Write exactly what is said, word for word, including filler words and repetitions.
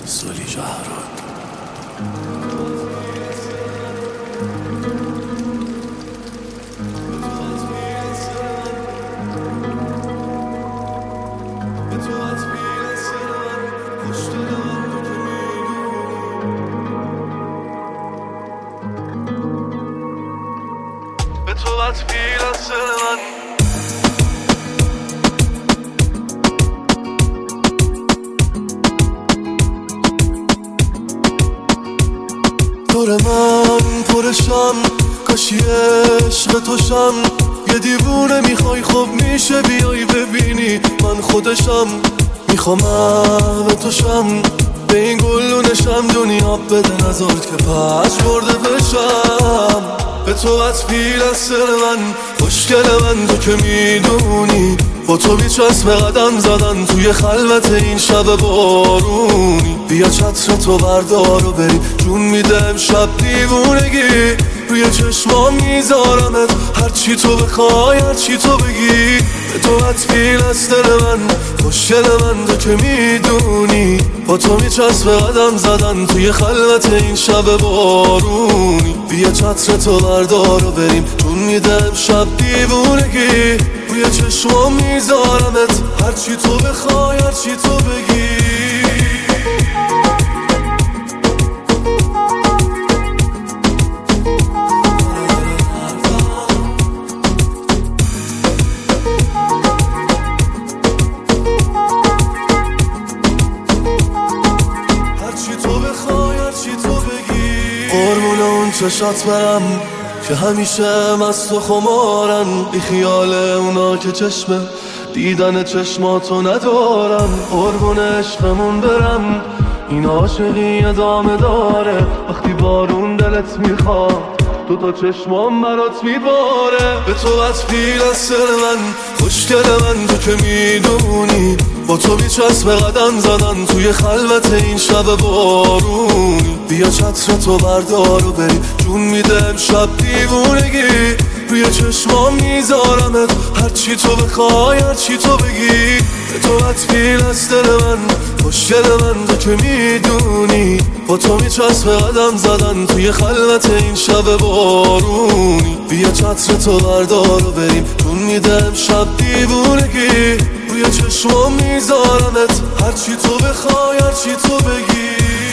سولی جهران. به تو بطفیل از من دور من پرشم کاشی عشق توشم یه دیوونه میخوای خب میشه بیای ببینی من خودشم میخوام به توشم به این گلونشم دنیا بده نزارد که پش برده بشم به تو بطفیل از سر من خوشگل من تو که میدونی با تو بیچسب قدم زدن توی خلوت این شب بارونی بیا چتر تو بردار و بریم جون میده امشب دیوونگی روی چشمام میذارمت هرچی تو بخوای هرچی تو بگی به تو بطفیل از دل من خوشگل من تو که میدونی با تو میچسب قدم زدن توی خلوت این شب بارونی بیا چتر تو بردار و بریم جون میده امشب دیوونگی روی چشمام میذارمت هرچی تو بخوای هرچی تو بگی هرچی تو بخوای هرچی تو بگی قربون اون چشات برم که همیشه مست و خمارن بی خیال اونا که چشم دیدن چشماتو ندارم قربون عشقمون برم این عاشقی ادامه داره وقتی بارون دلت میخواد دو تا چشمام برات میباره به تو بطفیل از سر من خوشگل من تو که میدونی با تو بیچسب قدم زدن توی خلوت این شب بارونی بیا چتر تو بردار و بریم جون میده امشب دیوونگی روی چشمام میذارمت هرچی تو بخوای هرچی تو بگی به تو بطفیل از دل من خوشگل من تو که میدونی با تو میچسب قدم زدن توی خلوت این شب بارونی بیا چتر تو بردار و بریم جون میده امشب دیوونگی روی چشمام میذارمت هرچی تو بخوای هرچی تو بگی